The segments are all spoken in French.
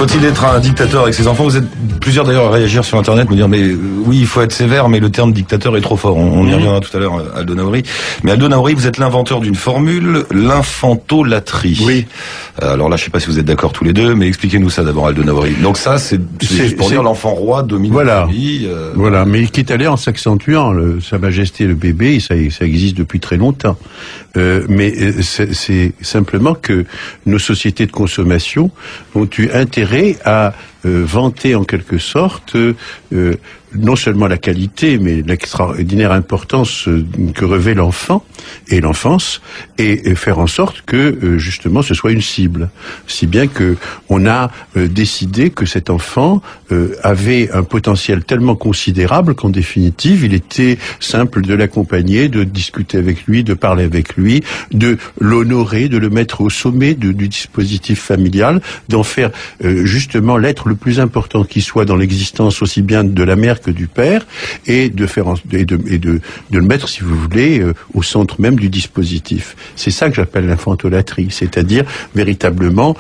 Faut-il être un dictateur avec ses enfants? Vous êtes plusieurs d'ailleurs à réagir sur Internet, me dire mais oui, il faut être sévère, mais le terme dictateur est trop fort. On y reviendra tout à l'heure, Aldo Naouri. Mais Aldo Naouri, vous êtes l'inventeur d'une formule, l'infantolatrie. Oui. Alors là, je sais pas si vous êtes d'accord tous les deux, mais expliquez-nous ça d'abord, Aldo Naouri. Donc ça, c'est pour dire l'enfant roi domine la famille. Voilà, mais qui est allé en s'accentuant. Sa Majesté le bébé, ça existe depuis très longtemps. Mais c'est simplement que nos sociétés de consommation ont eu intérêt à vanter en quelque sorte non seulement la qualité, mais l'extraordinaire importance que revêt l'enfant et l'enfance, et faire en sorte que justement ce soit une cible. Si bien que on a décidé que cet enfant avait un potentiel tellement considérable qu'en définitive, il était simple de l'accompagner, de discuter avec lui, de parler avec lui, de l'honorer, de le mettre au sommet du dispositif familial, d'en faire justement l'être le plus important qui soit dans l'existence aussi bien de la mère que du père, et de le mettre, si vous voulez, au centre même du dispositif. C'est ça que j'appelle l'infantolatrie, c'est-à-dire véritablement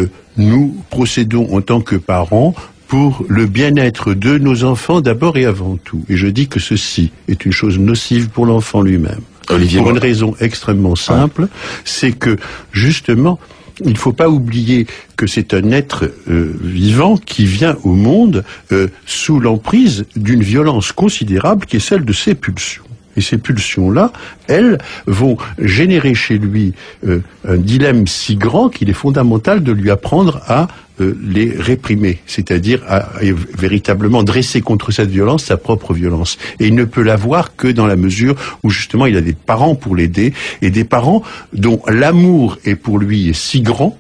nous procédons en tant que parents pour le bien-être de nos enfants d'abord et avant tout. Et je dis que ceci est une chose nocive pour l'enfant lui-même. Olivier, pour une raison extrêmement simple, c'est que justement il ne faut pas oublier que c'est un être vivant qui vient au monde sous l'emprise d'une violence considérable qui est celle de ses pulsions. Et ces pulsions-là, elles vont générer chez lui un dilemme si grand qu'il est fondamental de lui apprendre à les réprimer, c'est-à-dire à véritablement dresser contre cette violence sa propre violence. Et il ne peut l'avoir que dans la mesure où justement il a des parents pour l'aider, et des parents dont l'amour est pour lui si grand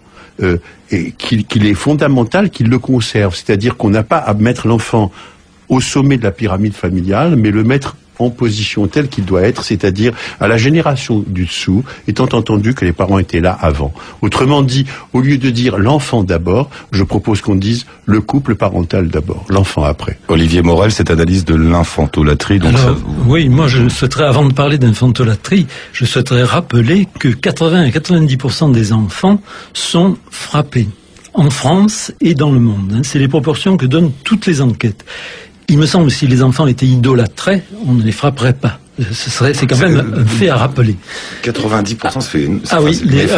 et qu'il est fondamental qu'il le conserve. C'est-à-dire qu'on n'a pas à mettre l'enfant au sommet de la pyramide familiale, mais le mettre en position telle qu'il doit être, c'est-à-dire à la génération du dessous, étant entendu que les parents étaient là avant. Autrement dit, au lieu de dire l'enfant d'abord, je propose qu'on dise le couple parental d'abord, l'enfant après. Olivier Morel, cette analyse de l'infantolatrie, donc alors, oui, moi je souhaiterais, avant de parler d'infantolatrie, je souhaiterais rappeler que 80 à 90% des enfants sont frappés en France et dans le monde. C'est les proportions que donnent toutes les enquêtes. Il me semble que si les enfants étaient idolâtrés, on ne les frapperait pas. C'est quand même un fait à rappeler. 90%, c'est... Ah oui,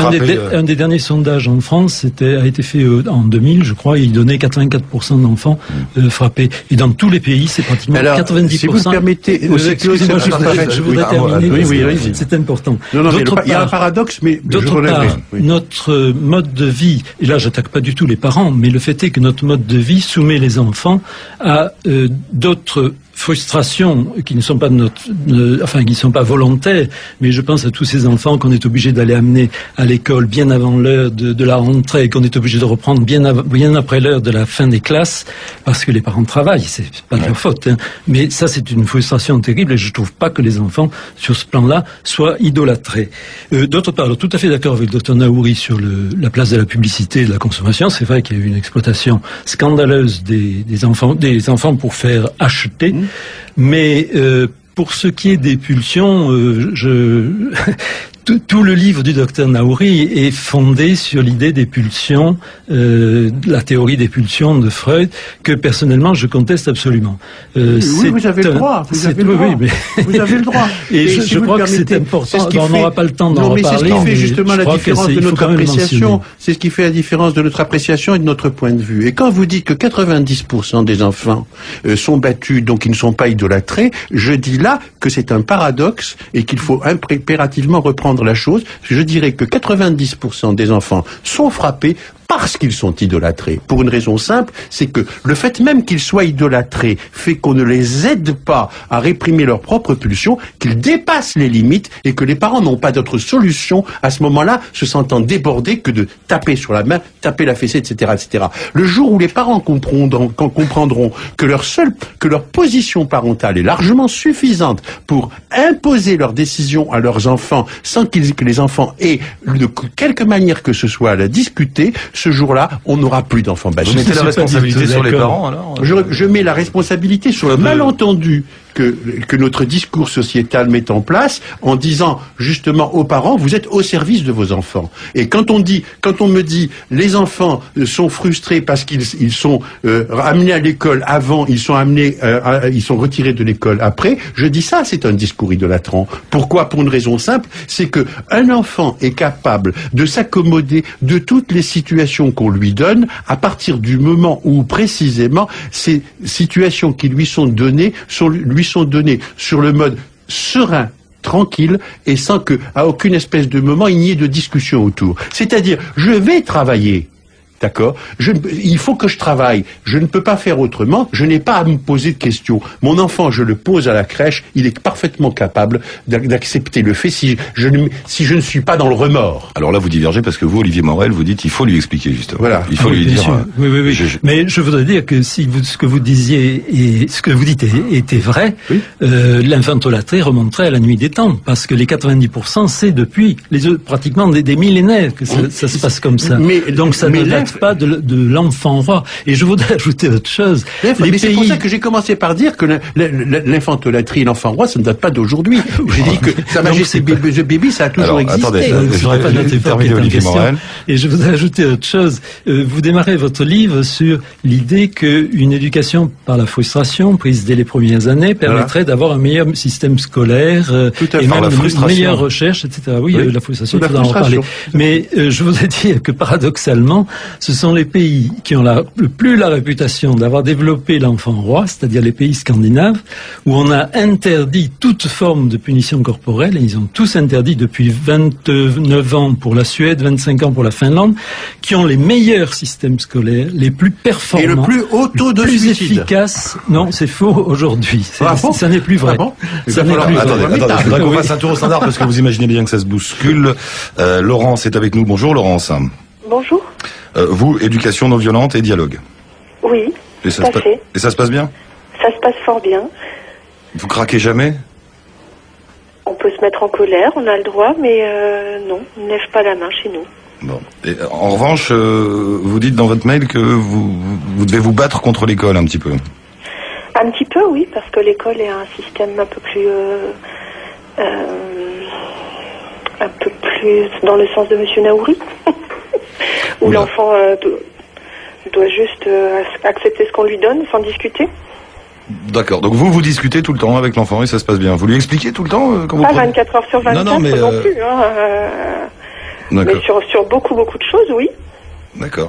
un des derniers sondages en France a été fait en 2000, je crois, et il donnait 84% d'enfants frappés. Et dans tous les pays, c'est pratiquement alors, 90%. Si vous me permettez... excusez-moi, je voudrais terminer. Oui, c'est important. Non, il y a un paradoxe, mais d'autre part, notre mode de vie, et là j'attaque pas du tout les parents, mais le fait est que notre mode de vie soumet les enfants à d'autres frustrations qui ne sont pas qui ne sont pas volontaires, mais je pense à tous ces enfants qu'on est obligé d'aller amener à l'école bien avant l'heure de la rentrée, qu'on est obligé de reprendre bien après l'heure de la fin des classes, parce que les parents travaillent, c'est pas de leur faute, hein. Mais ça c'est une frustration terrible, et je trouve pas que les enfants, sur ce plan-là, soient idolâtrés. D'autre part, tout à fait d'accord avec Dr Naouri sur la place de la publicité et de la consommation. C'est vrai qu'il y a eu une exploitation scandaleuse des enfants pour faire acheter. Mais pour ce qui est des pulsions, tout le livre du docteur Naouri est fondé sur l'idée des pulsions, la théorie des pulsions de Freud, que personnellement je conteste absolument. Oui, vous avez le droit. Vous avez le droit. Et je crois que c'est important. On n'aura pas le temps d'en reparler. C'est ce qui fait justement la différence de notre appréciation. C'est ce qui fait la différence de notre appréciation et de notre point de vue. Et quand vous dites que 90% des enfants sont battus, donc ils ne sont pas idolâtrés, je dis là que c'est un paradoxe et qu'il faut impérativement reprendre la chose. Je dirais que 90% des enfants sont frappés parce qu'ils sont idolâtrés. Pour une raison simple, c'est que le fait même qu'ils soient idolâtrés fait qu'on ne les aide pas à réprimer leurs propres pulsions, qu'ils dépassent les limites et que les parents n'ont pas d'autre solution à ce moment-là, se sentant débordés, que de taper sur la main, taper la fessée, etc., etc. Le jour où les parents comprendront que leur position parentale est largement suffisante pour imposer leurs décisions à leurs enfants sans que les enfants aient de quelque manière que ce soit à la discuter, ce jour-là, on n'aura plus d'enfants battus. Vous mettez la responsabilité sur les parents, alors je mets la responsabilité sur le malentendu que notre discours sociétal met en place en disant justement aux parents, vous êtes au service de vos enfants. Et quand on me dit les enfants sont frustrés parce qu'ils sont amenés à l'école avant, ils sont retirés de l'école après, je dis ça, c'est un discours idolâtrant. Pourquoi? Pour une raison simple, c'est que un enfant est capable de s'accommoder de toutes les situations qu'on lui donne à partir du moment où précisément ces situations qui lui sont données sur le mode serein, tranquille, et sans que, à aucune espèce de moment, il n'y ait de discussion autour. C'est-à-dire, je vais travailler. D'accord? Il faut que je travaille. Je ne peux pas faire autrement. Je n'ai pas à me poser de questions. Mon enfant, je le pose à la crèche. Il est parfaitement capable d'accepter le fait si je ne suis pas dans le remords. Alors là, vous divergez parce que vous, Olivier Morel, vous dites il faut lui expliquer justement. Voilà. Il faut lui dire. Oui. Mais je voudrais dire que si ce que vous disiez et ce que vous dites était vrai, oui. L'infantolatrie remonterait à la nuit des temps parce que les 90%, c'est depuis pratiquement des millénaires que ça se passe comme ça. Donc ça ne date pas de l'enfant roi. Et je voudrais ajouter autre chose. Mais c'est pour ça que j'ai commencé par dire que l'infantolatrie et l'enfant roi, ça ne date pas d'aujourd'hui. J'ai dit que Sa Majesté the Baby, ça a toujours existé. Attendez, je n'aurais pas noté Olivier Morel. Et je voudrais ajouter autre chose. Vous démarrez votre livre sur l'idée qu'une éducation par la frustration, prise dès les premières années, permettrait d'avoir un meilleur système scolaire et même une meilleure recherche, etc. Oui, la frustration, il faudra en reparler. Mais je voudrais dire que paradoxalement, ce sont les pays qui ont le plus la réputation d'avoir développé l'enfant roi, c'est-à-dire les pays scandinaves, où on a interdit toute forme de punition corporelle, et ils ont tous interdit depuis 29 ans pour la Suède, 25 ans pour la Finlande, qui ont les meilleurs systèmes scolaires, les plus performants, et le plus haut taux de plus suicide. Efficaces. Non, c'est faux aujourd'hui. Ça n'est plus vrai. Ah bon? Ça n'est plus vrai. Attendez, je voudrais qu'on fasse un tour au standard parce que vous imaginez bien que ça se bouscule. Laurence est avec nous. Bonjour Laurence. Bonjour. Vous, éducation non violente et dialogue. Oui, et ça se passe bien? Ça se passe fort bien. Vous craquez jamais? On peut se mettre en colère, on a le droit, mais non, on ne lève pas la main chez nous. Bon. Et, en revanche, vous dites dans votre mail que vous devez vous battre contre l'école un petit peu. Un petit peu, oui, parce que l'école est un système un peu plus dans le sens de Monsieur Naouri. Où l'enfant doit juste accepter ce qu'on lui donne sans discuter. D'accord, donc vous discutez tout le temps avec l'enfant et ça se passe bien. Vous lui expliquez tout le temps quand vous Pas 24 heures sur 24 non plus. Mais sur beaucoup de choses, oui. D'accord.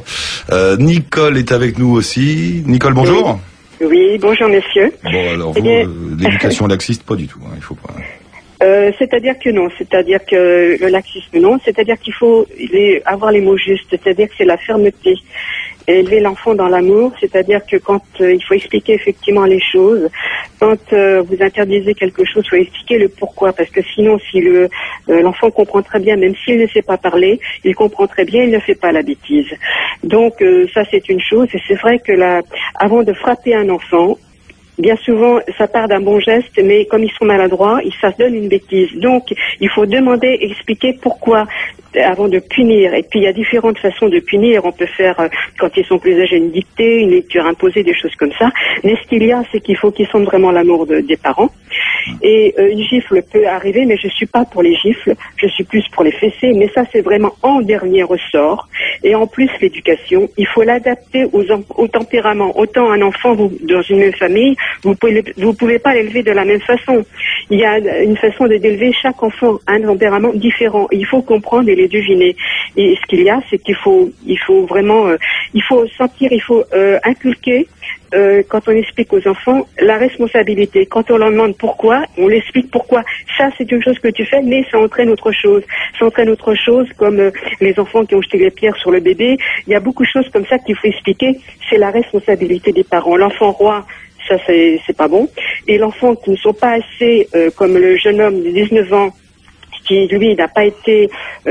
Nicole est avec nous aussi. Nicole, bonjour. Oui, bonjour messieurs. Bon, alors vous, l'éducation laxiste, pas du tout. Il faut pas... c'est-à-dire que non, c'est-à-dire que le laxisme non, c'est-à-dire qu'il faut avoir les mots justes, c'est-à-dire que c'est la fermeté, élever l'enfant dans l'amour, c'est-à-dire que quand il faut expliquer effectivement les choses, quand vous interdisez quelque chose, il faut expliquer le pourquoi, parce que sinon si l'enfant comprend très bien, même s'il ne sait pas parler, il comprend très bien, il ne fait pas la bêtise. Donc ça c'est une chose, et c'est vrai que avant de frapper un enfant, bien souvent, ça part d'un bon geste, mais comme ils sont maladroits, ça se donne une bêtise. Donc, il faut demander, expliquer pourquoi avant de punir. Et puis, il y a différentes façons de punir. On peut faire, quand ils sont plus âgés, une dictée, une lecture imposée, des choses comme ça. Mais ce qu'il y a, c'est qu'il faut qu'ils sentent vraiment l'amour des parents. Et une gifle peut arriver, mais je suis pas pour les gifles. Je suis plus pour les fessées. Mais ça, c'est vraiment en dernier ressort. Et en plus, l'éducation, il faut l'adapter au tempérament. Autant un enfant, dans une même famille, vous pouvez pas l'élever de la même façon. Il y a une façon d'élever chaque enfant, un tempérament différent. Il faut comprendre et les deviner. Et ce qu'il y a, c'est qu'il faut vraiment, il faut sentir, il faut inculquer. Quand on explique aux enfants la responsabilité, quand on leur demande pourquoi, on l'explique pourquoi. Ça, c'est une chose que tu fais, mais ça entraîne autre chose. Ça entraîne autre chose, comme les enfants qui ont jeté les pierres sur le bébé. Il y a beaucoup de choses comme ça qu'il faut expliquer. C'est la responsabilité des parents. L'enfant roi, ça c'est pas bon. Et l'enfant qui ne sont pas assez, comme le jeune homme de 19 ans, qui lui n'a pas été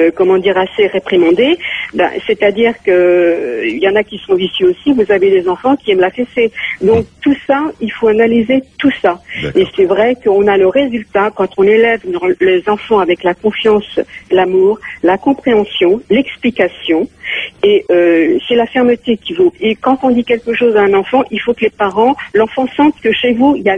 assez réprimandé, c'est-à-dire que il y en a qui sont vicieux aussi, vous avez des enfants qui aiment la fessée. Donc tout ça, il faut analyser tout ça. D'accord. Et c'est vrai qu'on a le résultat quand on élève les enfants avec la confiance, l'amour, la compréhension, l'explication, et c'est la fermeté qui vaut. Et quand on dit quelque chose à un enfant, il faut que l'enfant sente que chez vous, il y a non.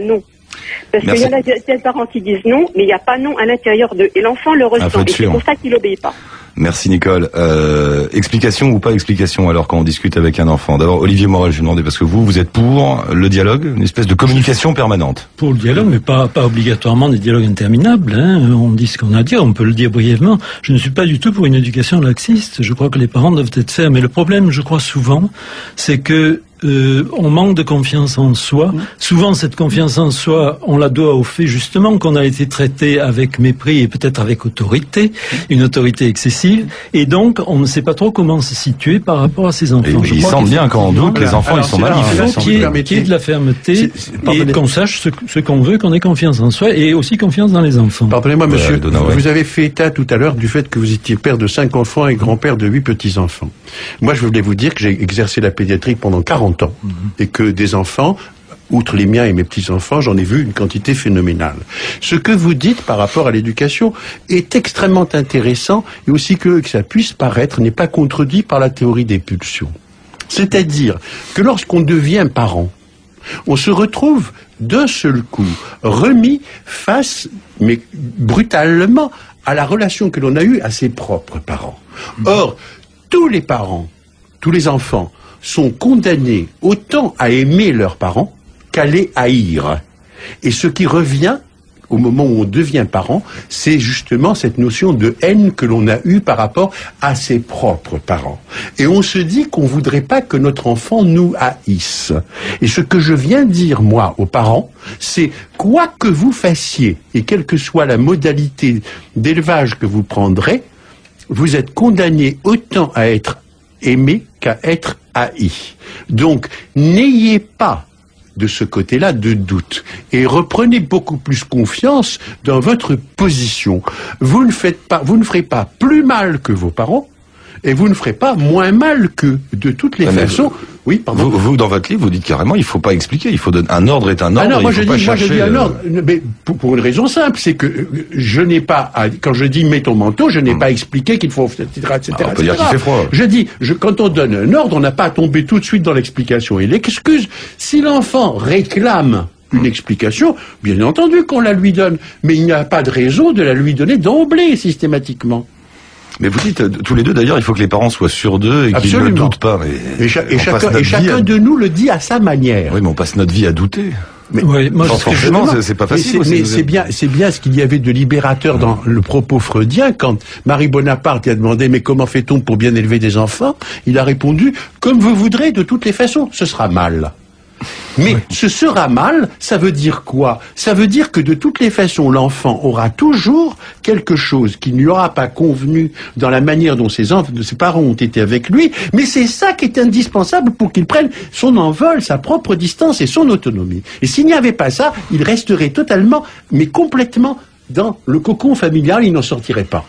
Parce qu'il y en a des parents qui disent non, mais il n'y a pas non à l'intérieur d'eux. Et l'enfant le ressent. Et c'est pour ça qu'il n'obéit pas. Merci Nicole. Explication ou pas explication alors quand on discute avec un enfant? D'abord Olivier Morel, je vais demander, parce que vous êtes pour le dialogue, une espèce de communication permanente. Pour le dialogue, mais pas obligatoirement des dialogues interminables. Hein. On dit ce qu'on a à dire, on peut le dire brièvement. Je ne suis pas du tout pour une éducation laxiste. Je crois que les parents doivent être fermes. Mais le problème, je crois souvent, c'est que on manque de confiance en soi. Souvent, cette confiance en soi, on la doit au fait justement qu'on a été traité avec mépris et peut-être avec autorité, une autorité excessive, et donc on ne sait pas trop comment se situer par rapport à ces enfants. Et ils sentent bien quand on doute, les enfants ils sont mal. Il faut qu'il y ait de la fermeté et qu'on sache ce qu'on veut, qu'on ait confiance en soi et aussi confiance dans les enfants. Pardonnez-moi, monsieur, vous avez fait état tout à l'heure du fait que vous étiez père de 5 enfants et grand-père de 8 petits-enfants. Moi, je voulais vous dire que j'ai exercé la pédiatrie pendant 40 ans et que des enfants, outre les miens et mes petits-enfants, j'en ai vu une quantité phénoménale. Ce que vous dites par rapport à l'éducation est extrêmement intéressant et aussi que ça puisse paraître n'est pas contredit par la théorie des pulsions. C'est-à-dire que lorsqu'on devient parent, on se retrouve d'un seul coup remis face, mais brutalement, à la relation que l'on a eue à ses propres parents. Or, tous les parents, tous les enfants sont condamnés autant à aimer leurs parents qu'à les haïr. Et ce qui revient au moment où on devient parent, c'est justement cette notion de haine que l'on a eue par rapport à ses propres parents. Et on se dit qu'on voudrait pas que notre enfant nous haïsse. Et ce que je viens dire, moi, aux parents, c'est quoi que vous fassiez, et quelle que soit la modalité d'élevage que vous prendrez, vous êtes condamné autant à être aimé qu'à être haï. Donc, n'ayez pas de ce côté-là de doute et reprenez beaucoup plus confiance dans votre position. Vous ne ferez pas plus mal que vos parents et vous ne ferez pas moins mal qu'eux. De toutes les façons. Oui, pardon. Vous, dans votre livre, vous dites carrément, il faut pas expliquer, il faut donner un ordre est un ordre. Ah non, moi je dis un ordre, mais pour une raison simple, c'est que je n'ai pas, quand je dis mets ton manteau, je n'ai pas expliqué qu'il faut, etc., etc. On peut dire qu'il fait froid. Je dis, quand on donne un ordre, on n'a pas à tomber tout de suite dans l'explication et l'excuse. Si l'enfant réclame une explication, bien entendu qu'on la lui donne, mais il n'y a pas de raison de la lui donner d'emblée, systématiquement. Mais vous dites, tous les deux d'ailleurs, il faut que les parents soient sûrs d'eux et qu'ils ne doutent pas. Et chacun de nous le dit à sa manière. Oui, mais on passe notre vie à douter. Mais oui, moi, forcément, c'est pas facile. Mais c'est bien ce qu'il y avait de libérateur dans le propos freudien quand Marie Bonaparte a demandé mais comment fait-on pour bien élever des enfants? Il a répondu comme vous voudrez, de toutes les façons, ce sera mal. Mais ce sera mal, ça veut dire quoi? Ça veut dire que de toutes les façons, l'enfant aura toujours quelque chose qui ne lui aura pas convenu dans la manière dont ses parents ont été avec lui, mais c'est ça qui est indispensable pour qu'il prenne son envol, sa propre distance et son autonomie. Et s'il n'y avait pas ça, il resterait totalement, mais complètement dans le cocon familial, il n'en sortirait pas.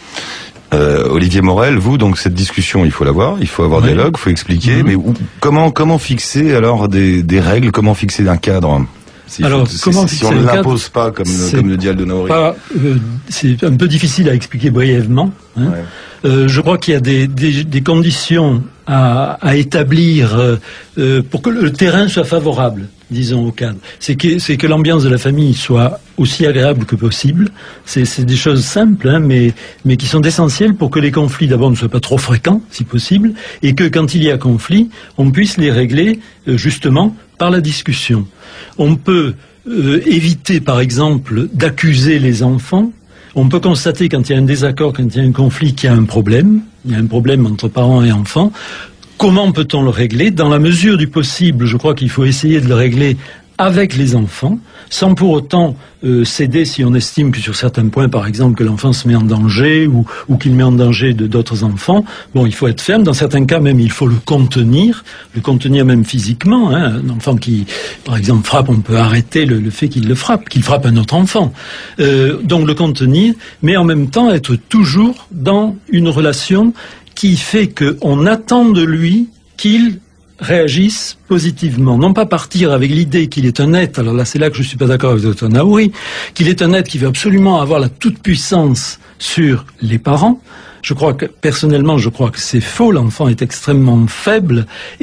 Olivier Morel, vous, donc cette discussion, il faut l'avoir, il faut avoir dialogue, il faut expliquer, mais comment fixer alors des règles, comment fixer un cadre? Si on ne l'impose pas comme le dit Aldo Naori. C'est un peu difficile à expliquer brièvement. Hein. Je crois qu'il y a des conditions à établir pour que le terrain soit favorable, disons, au cadre. C'est que l'ambiance de la famille soit aussi agréable que possible. C'est des choses simples, hein, mais qui sont essentielles pour que les conflits, d'abord, ne soient pas trop fréquents, si possible, et que quand il y a conflit, on puisse les régler justement par la discussion. On peut éviter, par exemple, d'accuser les enfants. On peut constater quand il y a un désaccord, quand il y a un conflit, qu'il y a un problème. Il y a un problème entre parents et enfants. Comment peut-on le régler? Dans la mesure du possible, je crois qu'il faut essayer de le régler avec les enfants, sans pour autant céder si on estime que sur certains points, par exemple, que l'enfant se met en danger ou qu'il met en danger d'autres enfants. Bon, il faut être ferme. Dans certains cas même, il faut le contenir même physiquement. Hein. Un enfant qui, par exemple, frappe, on peut arrêter le fait qu'il frappe un autre enfant. Donc le contenir, mais en même temps être toujours dans une relation qui fait qu'on attend de lui qu'il réagissent positivement, non pas partir avec l'idée qu'il est un être, alors là c'est là que je suis pas d'accord avec Dr Naouri, qu'il est un être qui veut absolument avoir la toute-puissance sur les parents. Personnellement, je crois que c'est faux, l'enfant est extrêmement faible et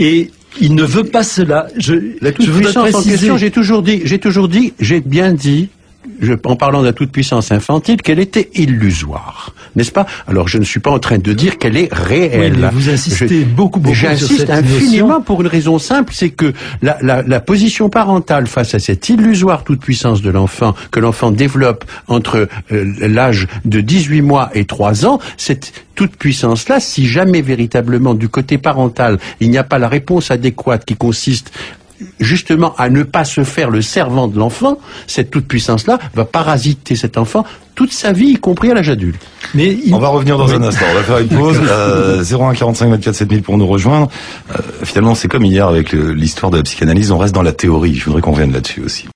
Il ne veut pas cela. La toute-puissance en question, j'ai bien dit, en parlant de la toute-puissance infantile, qu'elle était illusoire, n'est-ce pas? Alors je ne suis pas en train de dire qu'elle est réelle. Oui, mais vous insistez beaucoup J'insiste sur cette infiniment notion. pour une raison simple, c'est que la position parentale face à cette illusoire toute-puissance de l'enfant, que l'enfant développe entre l'âge de 18 mois et 3 ans, cette toute-puissance-là, si jamais véritablement du côté parental, il n'y a pas la réponse adéquate qui consiste justement à ne pas se faire le servant de l'enfant, cette toute-puissance-là va parasiter cet enfant toute sa vie, y compris à l'âge adulte. On va revenir dans un instant, on va faire une pause. 01 45 24 7000 pour nous rejoindre. Finalement, c'est comme hier avec l'histoire de la psychanalyse, on reste dans la théorie. Je voudrais qu'on revienne là-dessus aussi.